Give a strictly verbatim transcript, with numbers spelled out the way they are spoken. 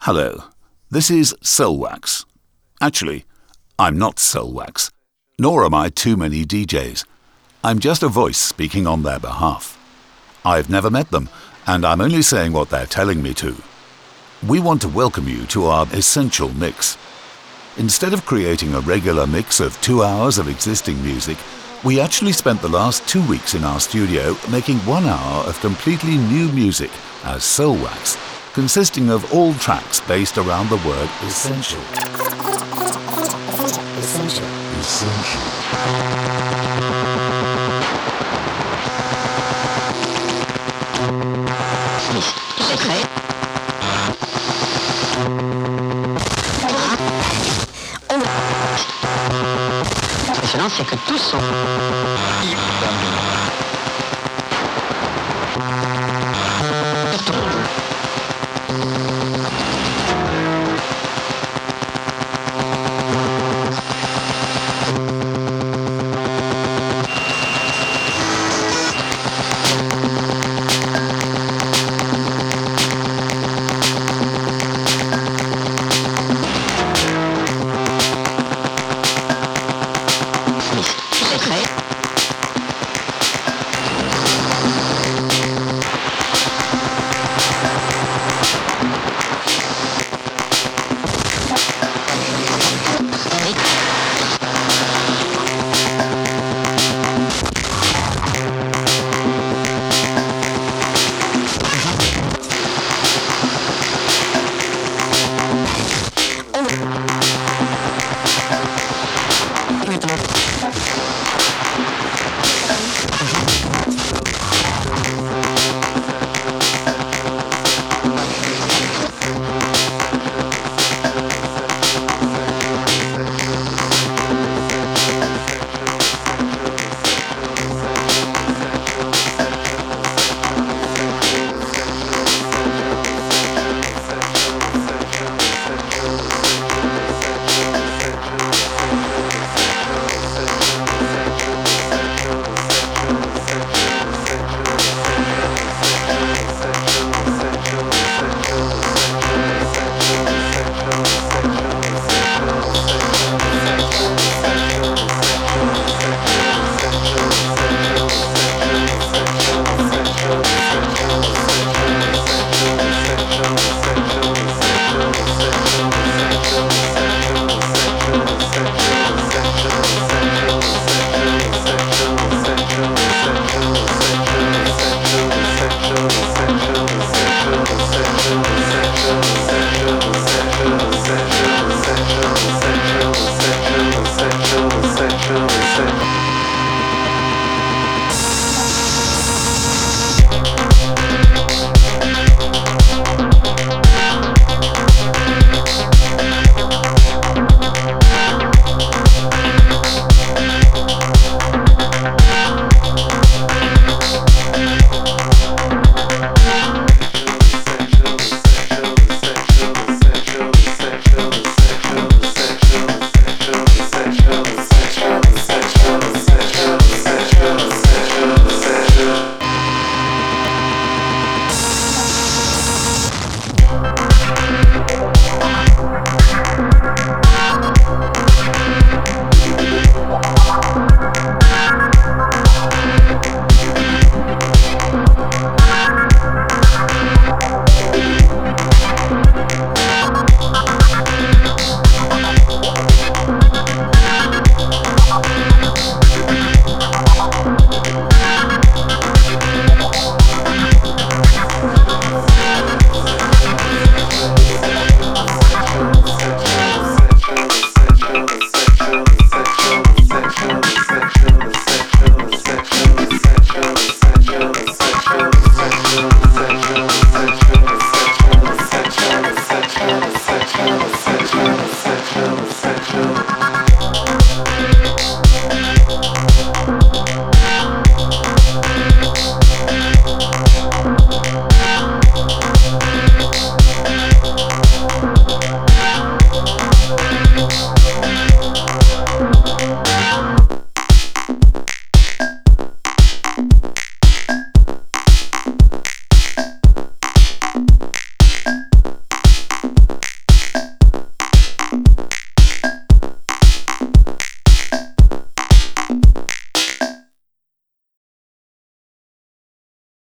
Hello, this is Soulwax. Actually, I'm not Soulwax, nor am I too many D Js. I'm just a voice speaking on their behalf. I've never met them, and I'm only saying what they're telling me to. We want to welcome you to our Essential Mix. Instead of creating a regular mix of two hours of existing music, we actually spent the last two weeks in our studio making one hour of completely new music as Soulwax, consisting of all tracks based around the word essential. Essential. Essential. Secret. Impressionnant, c'est que tous sont...